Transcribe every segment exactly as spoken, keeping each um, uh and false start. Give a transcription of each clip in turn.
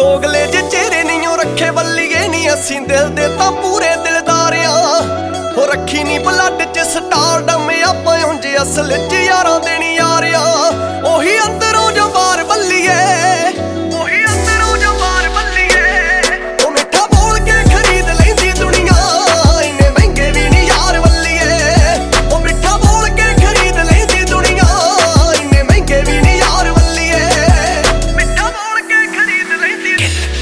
ਦੋਗਲੇ ਜੇ ਚਿਹਰੇ ਨਹੀਂ ਰੱਖੇ ਬੱਲੀਏ ਨਹੀਂ ਅਸੀਂ ਦਿਲ ਦੇ ਤਾਂ ਪੂਰੇ ਦਿਲਦਾਰਿਆਂ ਹੋ ਰੱਖੀ ਨਹੀਂ ਬਲੱਡ ਚ ਸਟਾਰਡਮ ਆਪਾਂ ਉਂਝ ਅਸਲ ਚ ਯਾਰਾਂ ਦੇ ਨੀ ਯਾਰਿਆਂ ਉਹੀ ਅੰਦਰੋਂ ਜੋ ਬਾਹਰ ਬੱਲੀਏ ਉਹੀ ਅੰਦਰੋਂ ਜੋ ਬਾਹਰ ਬੱਲੀਏ ਉਹ ਮਿੱਠਾ ਬੋਲ ਕੇ ਖਰੀਦ ਲੈਂਦੀ ਦੁਨੀਆ ਇੰਨੇ ਮਹਿੰਗੇ ਵੀ ਨੀ ਯਾਰ ਬੱਲੀਏ ਉਹ ਮਿੱਠਾ ਬੋਲ ਕੇ ਖਰੀਦ ਲੈਂਦੀ ਦੁਨੀਆ ਇੰਨੇ ਮਹਿੰਗੇ ਵੀ ਨੀ ਯਾਰ ਬੱਲੀਏ ਮਿੱਠਾ ਬੋਲ ਕੇ ਖਰੀਦ ਲੈਂਦੀ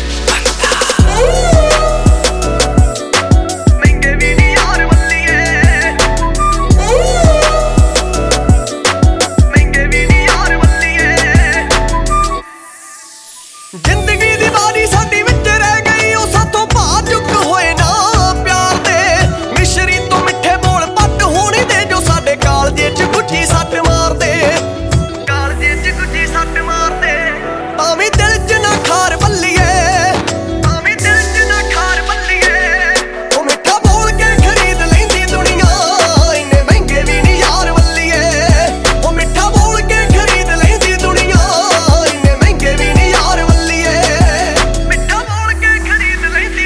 ਮਹਿੰਗੇ ਵੀ ਨੀ ਯਾਰ ਬੱਲੀਏ ਮਹਿੰਗੇ ਵੀ ਨੀ ਯਾਰ ਬੱਲੀਏ ਜ਼ਿੰਦਗੀ ਦੀ ਬਾਰੀ ਸਾਡੀ ਵਿੱਚ ਰਹਿ ਗਈ ਉਹ ਸਾਥੋਂ ਭਾ ਚੁੱਕ ਹੋਏ ਨਾ ਪਿਆਰ ਦੇ ਮਿਸ਼ਰੀ ਤੋਂ ਮਿੱਠੇ ਬੋਲ ਪੱਟ ਹੋਣੀ ਦੇ ਜੋ ਸਾਡੇ ਕਾਲਜੇ ਚ ਗੁੱਠੀ ਸੱਟ ਮਾਰਦੇ ਕਾਲਜੇ ਚ ਗੁੱਠੀ ਸੱਟ ਮਾਰਦੇ ਤਾਂ ਵੀ ਦਿਲ ਚ ਨਾ ਖਾਰ ਬੱਲੀਏ ਤਾਂ ਵੀ ਦਿਲ ਚ ਨਾ ਖਾਰ ਬੱਲੀਏ ਉਹ ਮਿੱਠਾ ਬੋਲ ਕੇ ਖਰੀਦ ਲੈਂਦੀ ਦੁਨੀਆ ਇੰਨੇ ਮਹਿੰਗੇ ਵੀ ਨੀ ਯਾਰ ਬੱਲੀਏ ਉਹ ਮਿੱਠਾ ਬੋਲ ਕੇ ਖਰੀਦ ਲੈਂਦੀ ਦੁਨੀਆ ਇੰਨੇ ਮਹਿੰਗੇ ਵੀ ਨੀ ਯਾਰ ਬੱਲੀਏ ਮਿੱਠਾ ਬੋਲ ਕੇ ਖਰੀਦ ਲੈਂਦੀ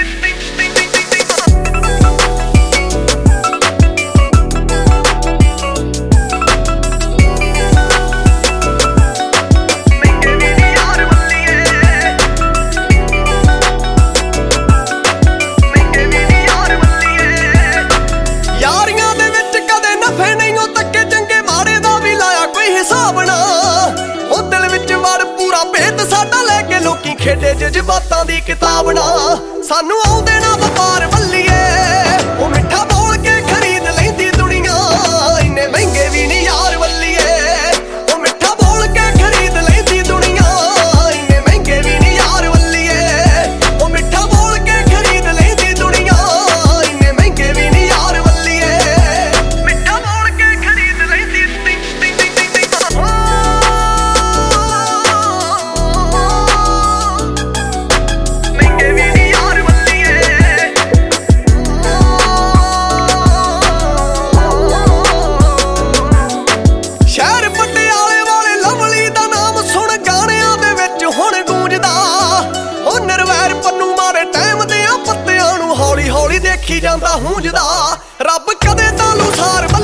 ਮਹਿੰਗੇ ਵੀ ਨੀ ਯਾਰ ਬੱਲੀਏ ਮਹਿੰਗੇ ਵੀ ਨੀ ਯਾਰ ਬੱਲੀਏ ਯਾਰੀਆਂ ਦੇ ਵਿੱਚ ਕਦੇ ਨਫੇ ਨਹੀਂ ਉਹ ਤੱਕੇ ਚੰਗੇ ਮਾੜੇ ਦਾ ਵੀ ਲਾਇਆ ਕੋਈ ਹਿਸਾਬ ਨਾ ਉਹ ਦਿਲ ਵਿੱਚ ਵੜ ਪੂਰਾ ਭੇਤ ਸਾਡਾ ਲੈ ਕੇ ਲੋਕੀ ਖੇਡੇ ਜਜ਼ਬਾਤਾਂ ਦੀ ਕਿਤਾਬ ਨਾ ਸਾਨੂੰ ਆਉਂਦੇ ਨਾ ਵਪਾਰ ਬੱਲੀਏ ਉਹ ਮਿੱਠਾ ਬੋਲ ਕੇ ਖਰੀਦ ਲੈਂਦੀ ਦੁਨੀਆ ਇੰਨੇ ਮਹਿੰਗੇ ਵੀ ਨੀ ਯਾਰ ਬੱਲੀਏ ਉਹ ਮਿੱਠਾ ਬੋਲ ਕੇ ਖਰੀਦ ਲੈਂਦੀ ਦੁਨੀਆ ਇੰਨੇ ਮਹਿੰਗੇ ਵੀ ਨੀ ਯਾਰ ਬੱਲੀਏ ਉਹ ਮਿੱਠਾ ਬੋਲ ਕੇ ਖਰੀਦ ਲੈਂਦੀ ਦੁਨੀਆ ਇੰਨੇ ਮਹਿੰਗੇ ਵੀ ਨੀ ਯਾਰ ਬੱਲੀਏ ਮਿੱਠਾ ਬੋਲ ਕੇ ਖਰੀਦ ਲੈਂਦੀ ਮਹਿੰਗੇ ਵੀ ਨੀ ਯਾਰ ਬੱਲੀਏ ਸ਼ਹਿਰ ਪਟਿਆਲੇ ਵਾਲੇ ਲਵਲੀ ਦਾ ਨਾਮ ਸੁਣ ਗਾਣਿਆਂ ਦੇ ਵਿੱਚ ਹੁਣ ਗੂੰਜਦਾ ਉਹ ਨਿਰਵੈਰ ਪੰਨੂ ਮਾਰੇ ਟਾਈਮ ਦੇ ਆ ਪੱਤਿਆਂ ਨੂੰ ਹੌਲੀ ਹੌਲੀ ਦੇਖੀ ਜਾਂਦਾ ਹੂੰਜਦਾ ਰੱਬ ਕਦੇ ਤਾਂ ਲੁਸਾਰ